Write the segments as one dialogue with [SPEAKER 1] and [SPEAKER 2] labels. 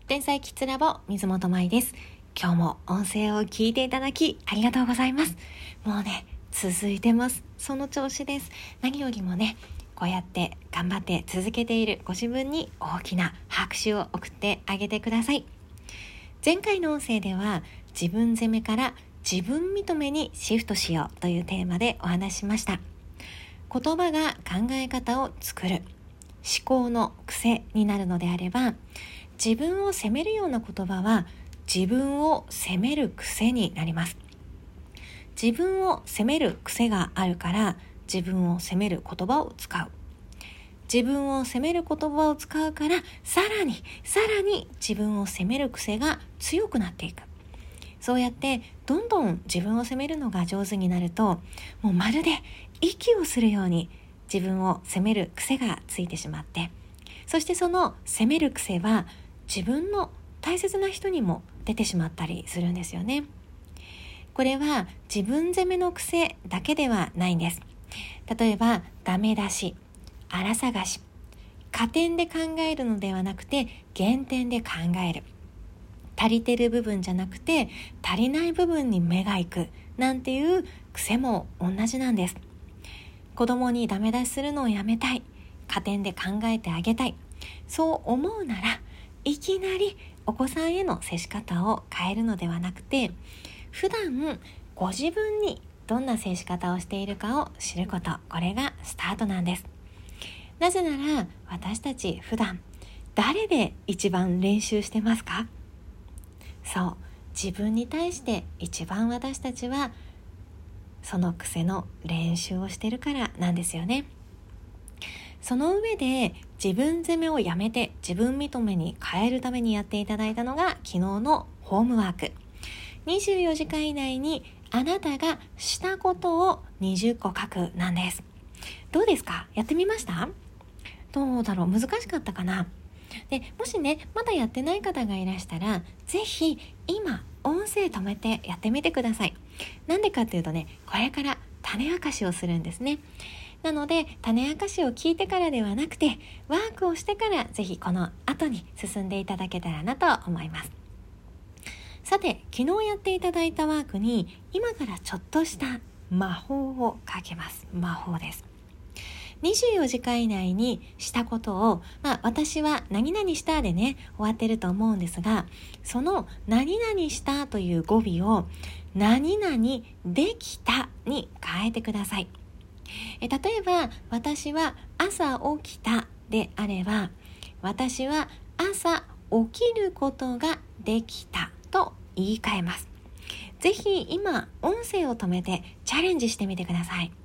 [SPEAKER 1] 天才キッズラボ水本舞です。今日も音声を聞いていただきありがとうございます。もうね、続いてます。その調子です。何よりもね、こうやって頑張って続けているご自分に大きな拍手を送ってあげてください。前回の音声では自分責めから自分認めにシフトしようというテーマでお話ししました。言葉が考え方を作る、思考の癖になるのであれば、自分を責めるような言葉は自分を責める癖になります。自分を責める癖があるから自分を責める言葉を使う。自分を責める言葉を使うからさらに自分を責める癖が強くなっていく。そうやってどんどん自分を責めるのが上手になると、もうまるで息をするように自分を責める癖がついてしまって、そしてその責める癖は自分の大切な人にも出てしまったりするんですよね。これは自分責めの癖だけではないんです。例えばダメ出し、荒探し、加点で考えるのではなくて減点で考える、足りてる部分じゃなくて足りない部分に目が行くなんていう癖も同じなんです。子供にダメ出しするのをやめたい、加点で考えてあげたい、そう思うならいきなりお子さんへの接し方を変えるのではなくて、普段ご自分にどんな接し方をしているかを知ること、これがスタートなんです。なぜなら私たち普段誰で一番練習してますか？そう、自分に対して一番私たちはその癖の練習をしてるからなんですよね。その上で自分責めをやめて自分認めに変えるためにやっていただいたのが昨日のホームワーク。24時間以内にあなたがしたことを20個書くなんです。どうですか？やってみました？どうだろう？難しかったかな？でもしね、まだやってない方がいらしたら、ぜひ今音声止めてやってみてください。なんでかっていうとね、これから種明かしをするんですね。なので種明かしを聞いてからではなくて、ワークをしてからぜひこの後に進んでいただけたらなと思います。さて、昨日やっていただいたワークに今からちょっとした魔法をかけます。魔法です。24時間以内にしたことを、私は何々したでね終わってると思うんですが、その何々したという語尾を何々できたに変えてください。例えば私は朝起きたであれば、私は朝起きることができたと言い換えます。ぜひ今音声を止めてチャレンジしてみてください。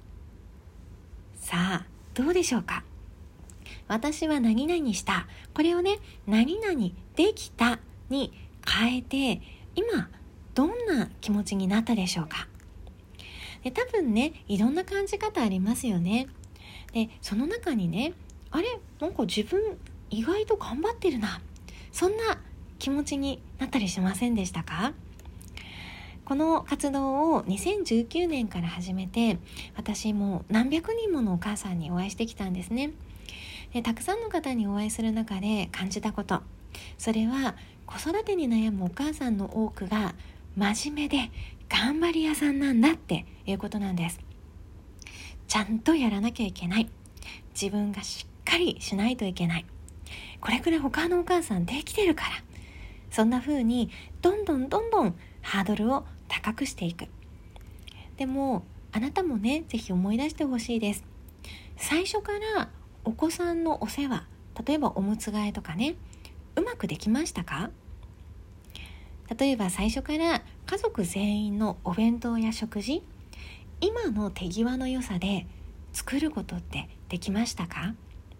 [SPEAKER 1] さあ、どうでしょうか？私は何々した、これをね、何々できたに変えて、今どんな気持ちになったでしょうか？で、多分ね、いろんな感じ方ありますよね。で、その中にね、あれ、なんか自分意外と頑張ってるな、そんな気持ちになったりしませんでしたか？この活動を2019年から始めて、私も何百人ものお母さんにお会いしてきたんですね。で、たくさんの方にお会いする中で感じたこと、それは子育てに悩むお母さんの多くが真面目で頑張り屋さんなんだっていうことなんです。ちゃんとやらなきゃいけない、自分がしっかりしないといけない、これくらい他のお母さんできてるから、そんな風にどんどんハードルを高くしていく。でもあなたもね、ぜひ思い出してほしいです。最初からお子さんのお世話、例えばおむつ替えとかね、うまくできましたか？例えば最初から家族全員のお弁当や食事、今の手際の良さで作ることってできましたか？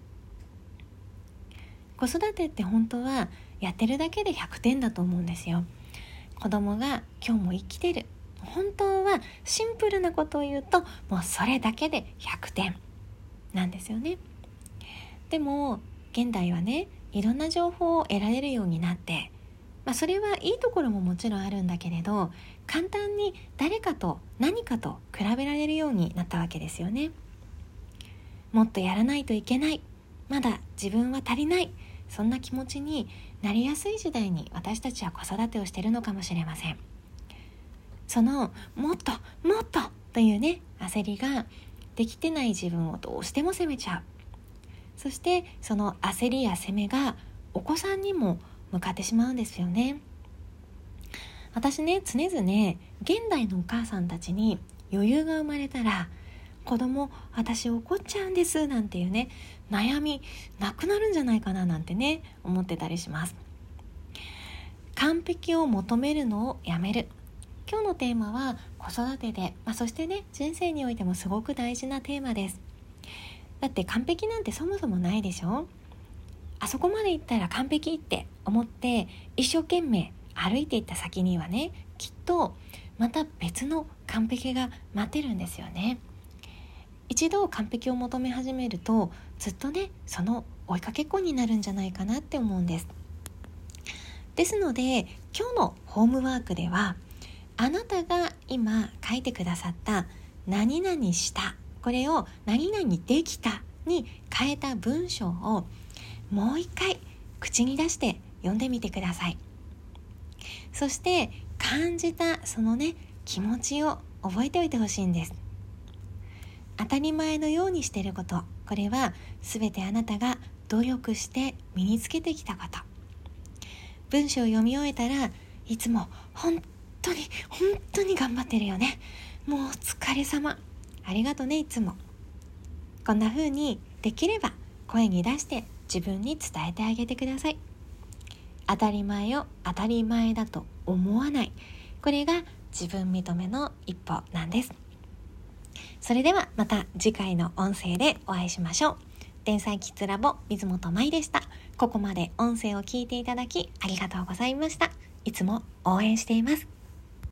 [SPEAKER 1] 子育てって本当はやってるだけで100点だと思うんですよ。子供が今日も生きてる、本当はシンプルなことを言うともうそれだけで100点なんですよね。でも現代はね、いろんな情報を得られるようになって、それはいいところももちろんあるんだけれど、簡単に誰かと何かと比べられるようになったわけですよね。もっとやらないといけない、まだ自分は足りない、 そんな気持ちになりやすい時代に私たちは子育てをしているのかもしれません。そのもっともっとというね焦りができてない自分をどうしても責めちゃう。そしてその焦りや責めがお子さんにも向かってしまうんですよね。私ね常々現代のお母さんたちに余裕が生まれたら子供私怒っちゃうんですなんていうね悩みなくなるんじゃないかななんてね思ってたりします。完璧を求めるのをやめる。今日のテーマは子育てで、そしてね人生においてもすごく大事なテーマです。だって完璧なんてそもそもないでしょ。あそこまで行ったら完璧って思って一生懸命歩いていった先にはねきっとまた別の完璧が待ってるんですよね。一度完璧を求め始めるとずっとねその追いかけっこになるんじゃないかなって思うんです。ですので今日のホームワークではあなたが今書いてくださった何々したこれを何々できたに変えた文章をもう一回口に出して読んでみてください。そして感じたそのね気持ちを覚えておいてほしいんです。当たり前のようにしていること、これは全てあなたが努力して身につけてきたこと。文章を読み終えたらいつも本当に頑張ってるよね、もうお疲れ様、ありがとねいつも。こんな風にできれば声に出して自分に伝えてあげてください。当たり前を当たり前だと思わない、これが自分認めの一歩なんです。それではまた次回の音声でお会いしましょう。天才キッズラボ水本舞でした。ここまで音声を聞いていただきありがとうございました。いつも応援しています。